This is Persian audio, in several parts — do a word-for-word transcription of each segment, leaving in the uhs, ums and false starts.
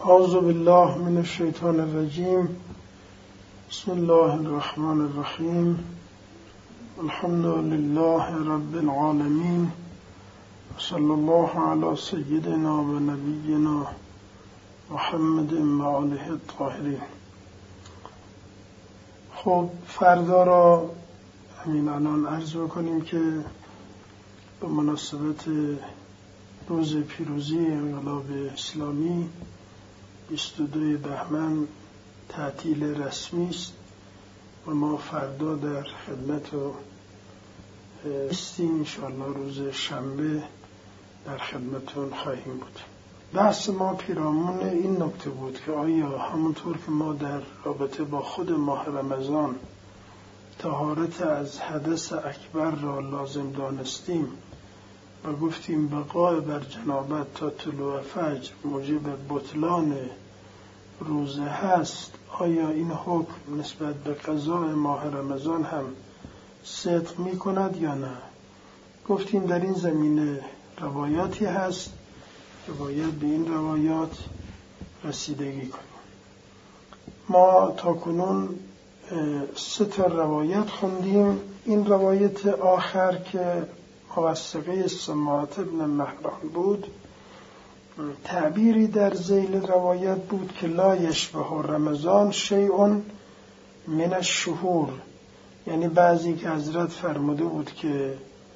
اعوذ بالله من الشیطان الرجیم. بسم الله الرحمن الرحیم. الحمد لله رب العالمین. صلی الله علی سیدنا و نبینا محمد و آله الطاهرین. خب فردا را همین الان عرض بکنیم که به مناسبت روز پیروزی انقلاب اسلامی بیست و دو بهمن تعطیل رسمی است و ما فردا در خدمت و هستیم. انشاءالله روز شنبه در خدمتون خواهیم بود. بحث ما پیرامون این نکته بود که آیا همونطور که ما در رابطه با خود ماه رمضان طهارت از حدث اکبر را لازم دانستیم و گفتیم بقای بر جنابت تا طلوع فجر موجب بطلان روزه هست، آیا این حکم نسبت به قضای ماه رمضان هم صدق می کند یا نه؟ گفتیم در این زمینه روایاتی هست که باید به این روایات رسیدگی کنیم. ما تا کنون سه تا روایت خوندیم. این روایت آخر که موثقه سماعت ابن مهران بود، تعبیری در ذیل روایت بود که لا یشبه رمضان شیء من الشهور، یعنی بعضی که حضرت فرموده بود که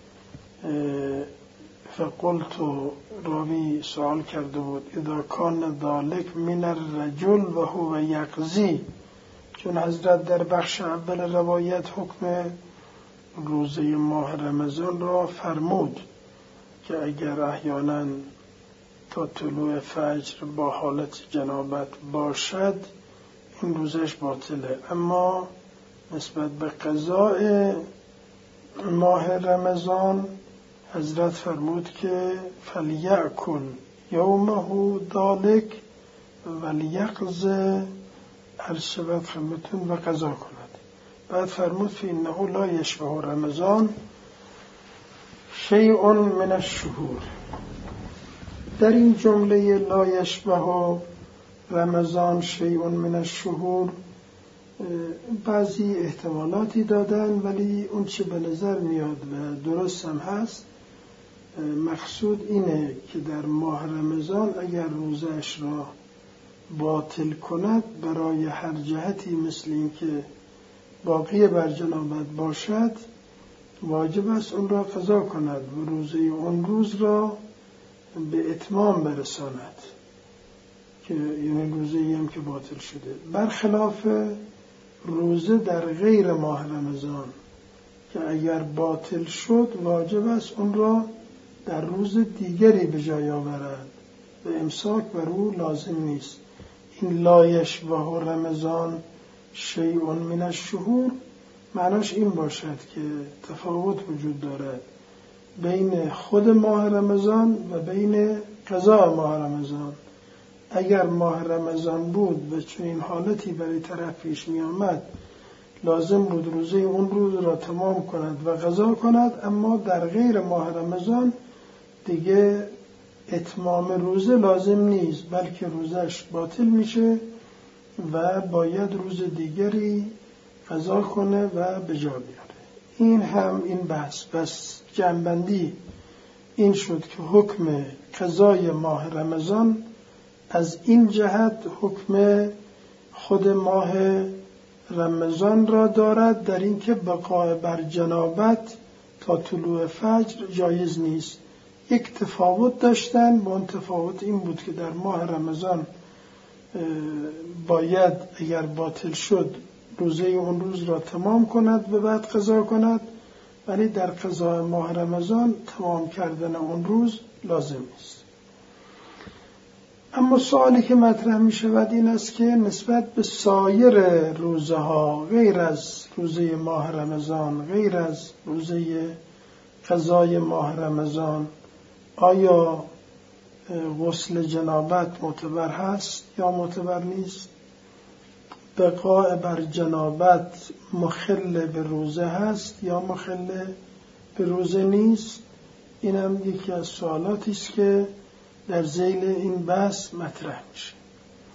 فقلت، راوی سوال کرده بود اذا کان ذلک من الرجل و هو یقضی، چون حضرت در بخش اول روایت حکم روزه ماه رمضان را فرمود که اگر احیانا تا طلوع فجر با حالت جنابت باشد این روزش باطله، اما نسبت به قضاء ماه رمضان حضرت فرمود که فلیأکل یومه ذالک ولیقض، عرض شود خدمتون و قضا کند. بعد فرمود فإنه لا یشبه رمضان شیء من الشهور. در این جمله لا یشبه رمضان شیء من الشهور بعضی احتمالاتی دادن، ولی اون چه به نظر میاد و درست هم هست، مقصود اینه که در ماه رمضان اگر روزش را باطل کند برای هر جهتی مثل این که باقی بر جنابت باشد واجب است اون را قضا کند و روزه اون روز را به اتمام برساند، که یعنی روزه ای هم که باطل شده، برخلاف روزه در غیر ماه رمضان که اگر باطل شد واجب است اون را در روز دیگری به جای آورد و امساک بر او لازم نیست. این لا یشبه رمضان شیء من الشهور معناش این باشد که تفاوت وجود دارد بین خود ماه رمضان و بین قضا ماه رمضان. اگر ماه رمضان بود و چون این حالتی برای طرف پیش می آمد لازم بود روزه اون روز را تمام کند و قضا کند، اما در غیر ماه رمضان دیگه اتمام روزه لازم نیست بلکه روزش باطل میشه و باید روز دیگری قضا کنه و به جا بیاره. این هم این بحث. بس جنبندی این شد که حکم قضای ماه رمضان از این جهت حکم خود ماه رمضان را دارد، در این که بقای بر جنابت تا طلوع فجر جایز نیست. یک تفاوت داشتن، با اون تفاوت این بود که در ماه رمضان باید اگر باطل شد روزه اون روز را تمام کند و بعد قضا کند، ولی در قضای ماه رمضان تمام کردن اون روز لازم است. اما سوالی که مطرح می شود این است که نسبت به سایر روزه ها غیر از روزه ماه رمضان، غیر از روزه قضای ماه رمضان، آیا غسل جنابت معتبر هست یا معتبر نیست؟ بقاء بر جنابت مخل به روزه هست یا مخل به روزه نیست؟ اینم یکی از سوالاتی است که در ذیل این بحث مطرح میشه.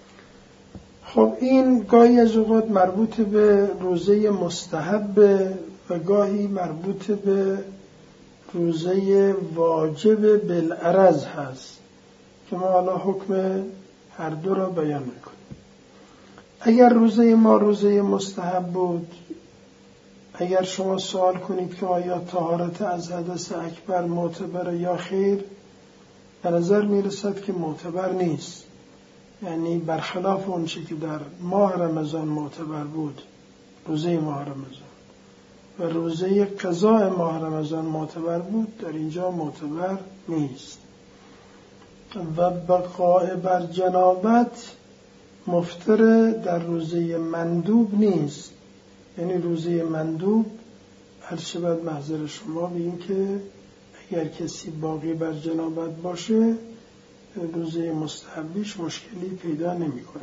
خب این گاهی از اوقات مربوط به روزه مستحب و گاهی مربوط به روزه واجب بالعرض هست که ما حالا حکم هر دو را بیان میکنیم. اگر روزه ما روزه مستحب بود، اگر شما سوال کنید که آیا طهارت از حدث اکبر معتبر یا خیر، به نظر میرسد که معتبر نیست. یعنی برخلاف اون چی که در ماه رمضان معتبر بود، روزه ماه رمضان، و روزه قضاء ماه رمضان معتبر بود، در اینجا معتبر نیست. و بقاء بر جنابت مفطر در روزه مندوب نیست. یعنی روزه مندوب هر شبت محضر شما بگیم که اگر کسی باقی بر جنابت باشه روزه مستحبیش مشکلی پیدا نمی کنه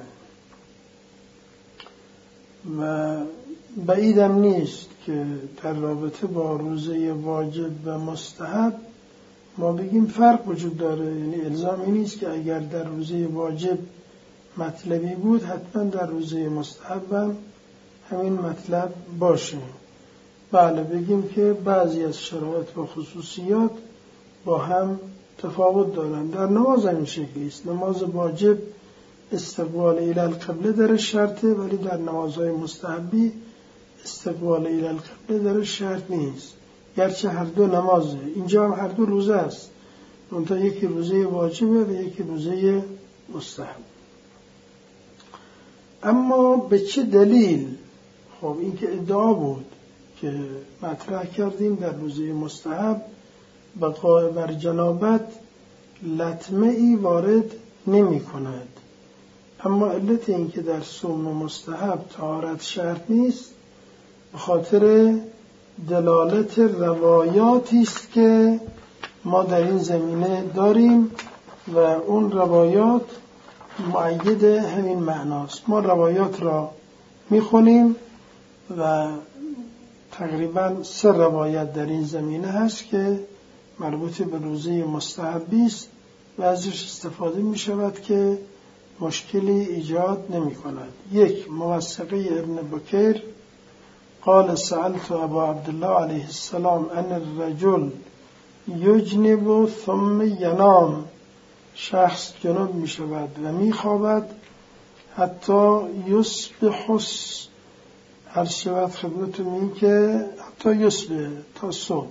و بعیدم نیست که در رابطه با روزه واجب و مستحب ما بگیم فرق وجود داره. یعنی الزامی نیست که اگر در روزه واجب مطلبی بود حتما در روزه مستحب هم همین مطلب باشه. بله بگیم که بعضی از شرایط و خصوصیات با هم تفاوت دارن. در نماز هم شکلی است. نماز واجب استقبال الی القبله در شرطه، ولی در نمازهای مستحبی استقبال الی القبله در شرط نیست، گرچه هر دو نمازه. اینجا هم هر دو روزه است، منتها یکی روزه واجبه و یکی روزه مستحب. اما به چه دلیل؟ خب این که ادعا بود که مطرح کردیم در روزه مستحب بقاء بر جنابت لطمه ای وارد نمی کند. اما علت این که در صوم مستحب طهارت شرط نیست به خاطر دلالت روایاتی است که ما در این زمینه داریم و اون روایات مؤید همین معناست. ما روایات را میخونیم و تقریبا سه روایت در این زمینه هست که مربوط به روزه مستحبی است و ازش استفاده می شود که مشکلی ایجاد نمی کند. یک، موثقه ابن بکیر قال سألت ابا عبدالله علیه السلام ان الرجل یجنب ثم ینام، شخص جنوب می شود و می خوابد حتی یصبح، هر شود خدمتون این که حتی یصبح تا صبح،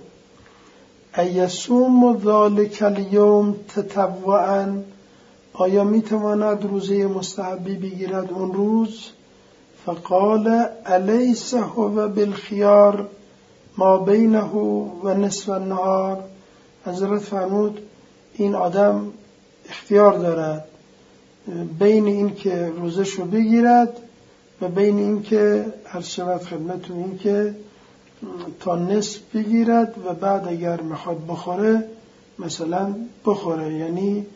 ایصوم ذلک الیوم تطوعا، آیا می تواند روزه مستحبی بگیرد اون روز؟ فقال الیس هو بالخیار ما بینه و نصف النهار، حضرت فرمود این آدم اختیار دارد بین این که روزشو بگیرد و بین این که هر شود خدمتون این که تا نصف بگیرد و بعد اگر میخواد بخوره مثلا بخوره. یعنی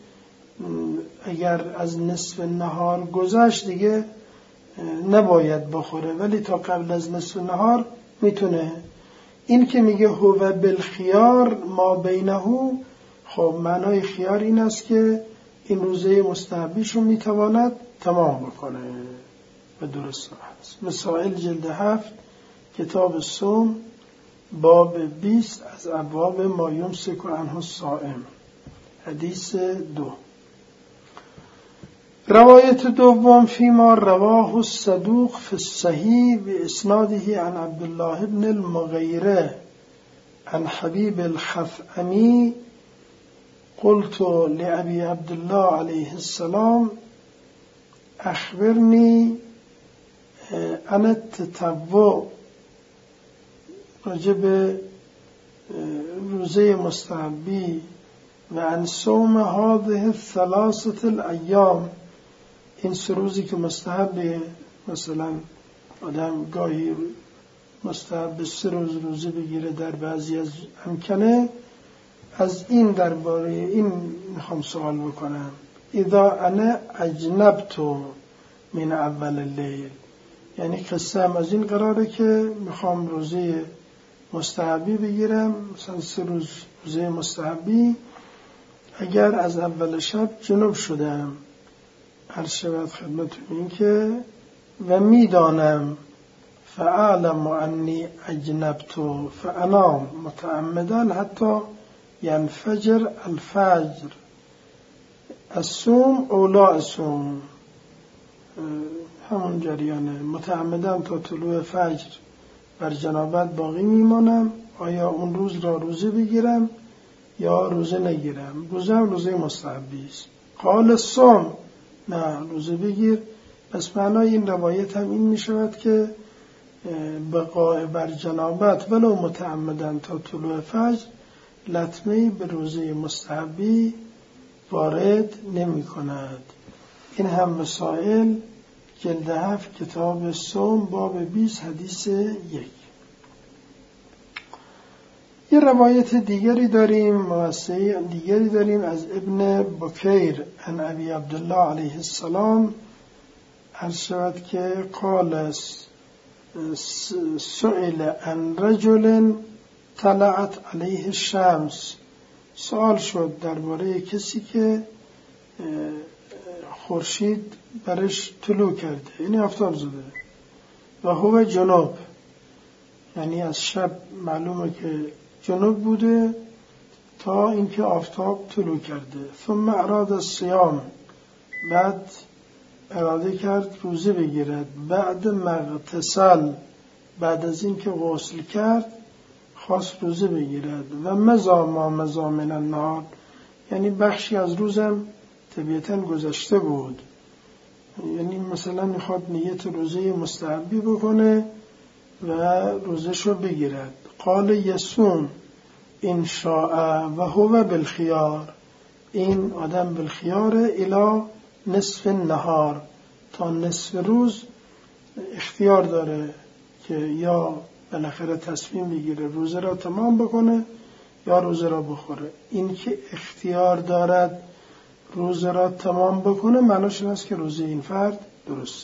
اگر از نصف نهار گذشت دیگه نباید بخوره، ولی تا قبل از نصف نهار میتونه. این که میگه هو بالخیار ما بینه، خب معنای خیار این است که این روزه مستحبیشو میتواند تمام بکنه و درست هست. مسائل جلد هفت کتاب الصوم باب بیست از ابواب ما یمسک عنه الصائم، حدیث دو. روایت دوم فيما رواه الصدوق في الصحيح بإسناده عن عبد الله بن المغيرة عن حبيب الخثعمي قلت لأبي عبد الله عليه السلام أخبرني عن التطوع، رجب روزه مستحبی و عن صوم هذه الثلاثة الأيام، این سه روزی که مستحبه، مثلا آدم گاهی مستحب سه روز روزه بگیره در بعضی از امکنه، از این درباره این میخوام سوال بکنم. اذا انا اجنبت من اول اللیل، یعنی قصه هم از این قراره که میخوام روزه مستحبی بگیرم، مثلا سه روز روزه مستحبی، اگر از اول شب جنوب شدم عرض شود خدمتون این که و میدانم فاعلم انی اجنبت فانام متعمدا حتی ینفجر الفجر الصوم او لا الصوم، همون جریانه. متعمدا تا طلوع فجر بر جنابت باقی میمانم، آیا اون روز را روزه بگیرم یا روزه نگیرم. روزه هم روزه مستحبی است. قال الصوم، نه روزه بگیر. پس معنای این روایت هم این می شود که بقاء بر جنابت ولو متعمدا تا طلوع فجر لطمه‌ای به روزه مستحبی وارد نمی کند. این هم مسائل جلد هفت کتاب صوم باب بیست حدیث یک. یه روایت دیگری داریم، موسعی دیگری داریم از ابن بکیر عن ابی عبدالله علیه السلام، عرض شود که قال سئل عن رجل طلعت علیه الشمس، سوال شد درباره کسی که خورشید برش طلوع کرده، یعنی آفتاب زده و هو جنوب، یعنی از شب معلومه که جنوب بوده تا اینکه آفتاب طلوع کرده. ثم اراد الصیام، بعد اراده کرد روزه بگیرد. بعد مغتسل، بعد از اینکه غسل کرد خواست روزه بگیرد. و مضا ما مضا من النهار، یعنی بخشی از روزم طبیعتاً گذشته بود، یعنی مثلا میخواد نیت روزه مستحبی بکنه و روزشو بگیرد. قال یصوم ان شاء و هو بالخیار، این آدم بالخیار الی نصف النهار، تا نصف روز اختیار داره که یا بالاخره تصمیم بگیره روزه را تمام بکنه یا روزه را بخوره. این که اختیار دارد روزه را تمام بکنه معناش این است که روزه این فرد درسته.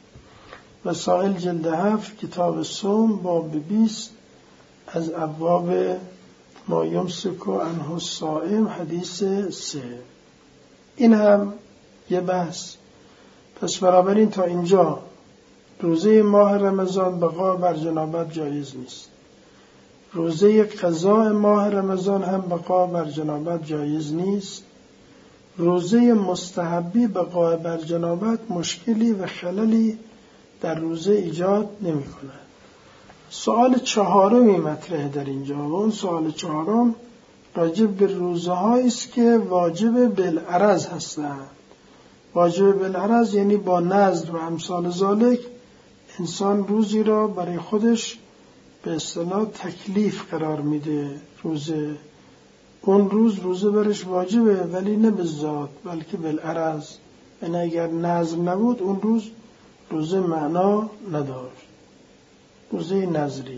وسائل جلد هفت کتاب صوم باب بیست از ابواب ما یمسک عنه الصائم حدیث سه. این هم یه بحث. پس بنابراین تا اینجا روزه ماه رمضان بقا بر جنابت جایز نیست، روزه قضاء ماه رمضان هم بقا بر جنابت جایز نیست، روزه مستحبی بقا بر جنابت مشکلی و خللی در روزه ایجاد نمی کند. سوال چهارمی مطرح در اینجا و اون سوال چهارم راجب به روزه هایی است که واجب بالعرض هستند. واجب بالعرض یعنی با نذر و امثال ذالک انسان روزی را برای خودش به اصطلاح تکلیف قرار میده. روزه اون روز روزه برش واجبه ولی نه به ذات بلکه بالعرض، یعنی اگر نذر نبود اون روز روزه معنا نداشت، روزه نذری.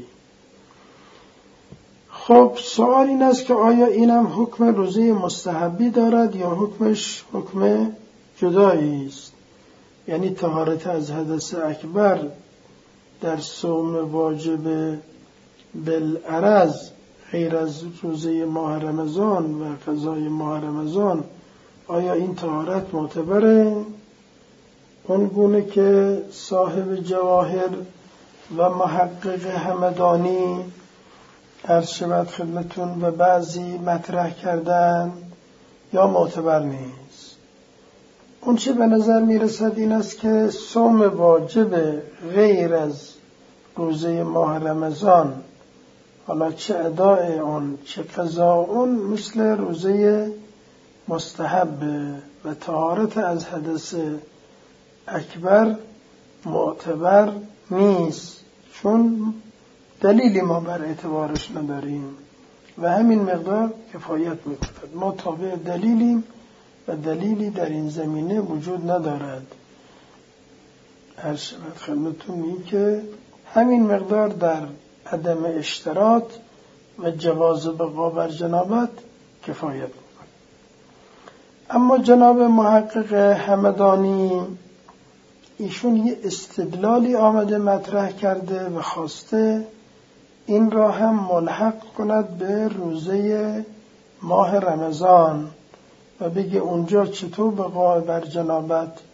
خب سوال این است که آیا اینم حکم روزه مستحبی دارد یا حکمش حکم جدایی است؟ یعنی طهارت از حدث اکبر در صوم واجب بالعرض غیر از روزه ماه رمضان و قضای ماه رمضان، آیا این طهارت معتبره؟ اون گونه که صاحب جواهر و محقق همدانی عرض شود خدمتون و بعضی مطرح کردن یا معتبر نیست؟ اون چه به نظر میرسد این است که صوم واجب غیر از روزه ماه رمضان، حالا چه اداء اون چه قضا اون، مثل روزه مستحب و طهارت از حدث اکبر معتبر نیست، چون دلیلی ما بر اعتبارش نداریم و همین مقدار کفایت میکند. ما تابع دلیلیم و دلیلی در این زمینه وجود ندارد. هر شود خدمتون این که همین مقدار در عدم اشتراط و جواز بقا بر جنابت کفایت میکند. اما جناب محقق همدانی ایشون یه استدلالی آمده مطرح کرده و خواسته این را هم ملحق کند به روزه ماه رمضان و بگه اونجا چطور بقا بر جنابت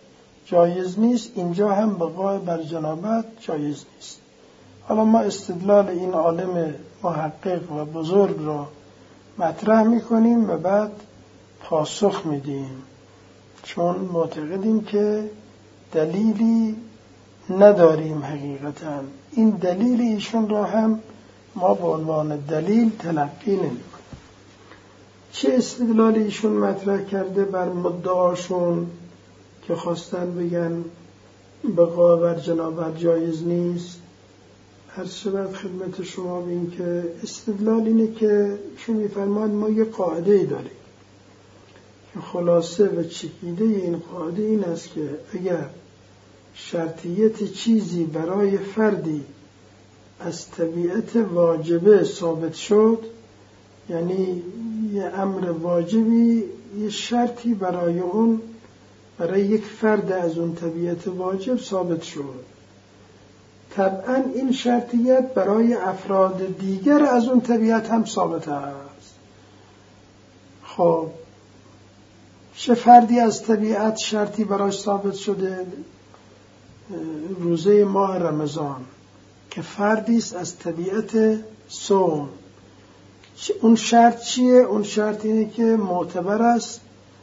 جایز نیست، اینجا هم بقای بر جنابت جایز نیست. حالا ما استدلال این عالم محقق و بزرگ را مطرح میکنیم و بعد پاسخ میدیم، چون معتقدیم که دلیلی نداریم. حقیقتا این دلیل ایشون را هم ما به عنوان دلیل تلقی نمیکنیم. چه استدلال ایشون مطرح کرده بر مدعاشون که خواستن بگن بقا بر جنابت جایز نیست؟ عرض شود خدمت شما بین که استدلال اینه که ایشون میفرماند ما یه قاعده ای داریم که خلاصه و چکیده این قاعده این است که اگر شرطیت چیزی برای فردی از طبیعت واجبه ثابت شد، یعنی یه امر واجبی یه شرطی برای اون برای یک فرد از اون طبیعت واجب ثابت شد، طبعا این شرطیت برای افراد دیگر از اون طبیعت هم ثابت است. خب چه فردی از طبیعت شرطی براش ثابت شده؟ روزه ماه رمضان که فردی است از طبیعت صوم. اون شرط چیه؟ اون شرط اینه که معتبر است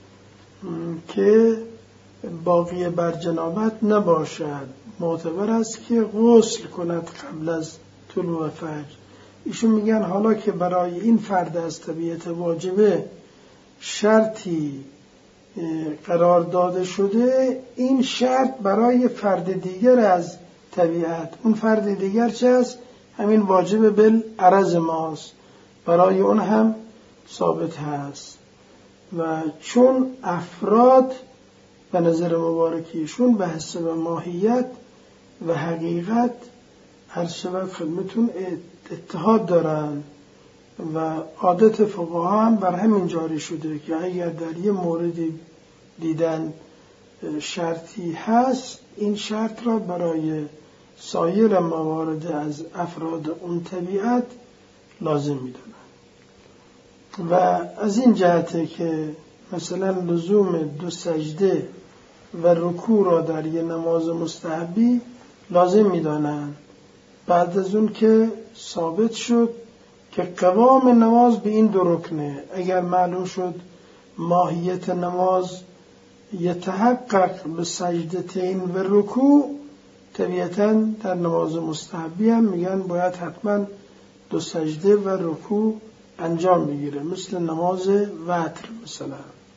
که باقی بر جنابت نباشد، معتبر است که غسل کند قبل از طلوع فجر. ایشون میگن حالا که برای این فرد از طبیعت واجبه شرطی قرار داده شده، این شرط برای فرد دیگر از طبیعت، اون فرد دیگر چه است؟ همین واجب بالعرض ماست، برای اون هم ثابت هست. و چون افراد به نظر مبارکیشون به حسب ماهیت و حقیقت عرض شود خدمتون اتحاد دارن و عادت فقها هم بر همین جاری شده که اگر در یه موردی دیدن شرطی هست، این شرط را برای سایر موارد از افراد اون طبیعت لازم میدونن. و از این جهته که مثلا لزوم دو سجده و رکوع را در یه نماز مستحبی لازم میدانن، بعد از اون که ثابت شد که قوام نماز به این دو رکنه. اگر معلوم شد ماهیت نماز یتحقق به سجدتین و رکوع، طبیعتاً در نماز مستحبی هم میگن باید حتما دو سجده و رکوع انجام بگیره، مثل نماز وتر مثلا.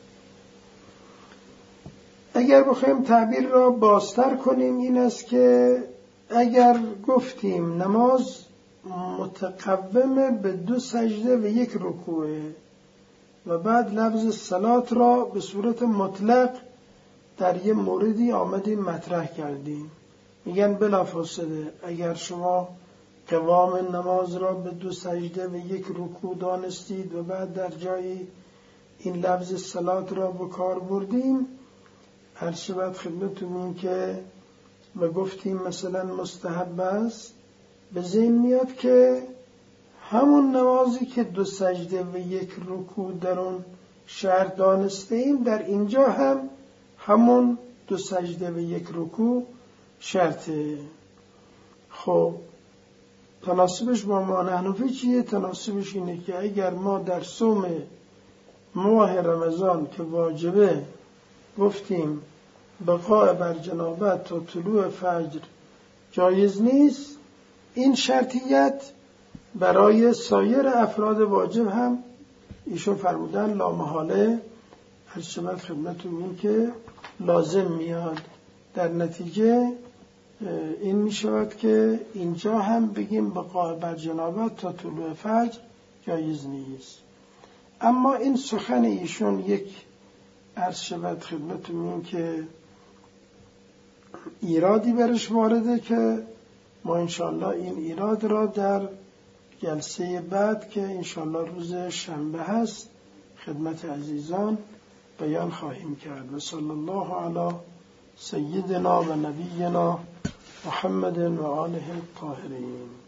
اگر بخوایم تعبیر را بازتر کنیم این است که اگر گفتیم نماز متقوم به دو سجده و یک رکوعه و بعد لفظ صلات را به صورت مطلق در یه موردی آمدیم مطرح کردیم، میگن بلافاصله اگر شما قوام نماز را به دو سجده و یک رکوع دانستید و بعد در جایی این لفظ صلات را به کار بردیم، هر شبت خدمتون این که و گفتیم مثلا مستحب است، به ذهن میاد که همون نمازی که دو سجده و یک رکوع در اون شرط دانسته ایم، در اینجا هم همون دو سجده و یک رکوع شرطه. خب تناسبش با ما حنفی چیه؟ تناسبش اینه که اگر ما در صوم ماه رمضان که واجبه گفتیم بقاء بر جنابت تا طلوع فجر جایز نیست، این شرطیت برای سایر افراد واجب هم ایشون فرمودن لامحاله هر شبت خدمتون این که لازم میاد. در نتیجه این می شود که اینجا هم بگیم بقاء بر جنابت تا طلوع فجر جایز نیست. اما این سخن ایشون یک عرض شود خدمتون این که ایرادی برش وارده که ما انشاءالله این ایراد را در جلسه بعد که انشاءالله روز شنبه هست خدمت عزیزان بیان خواهیم کرد. و صلی الله علی سیدنا و نبینا محمد و آله الطاهرین.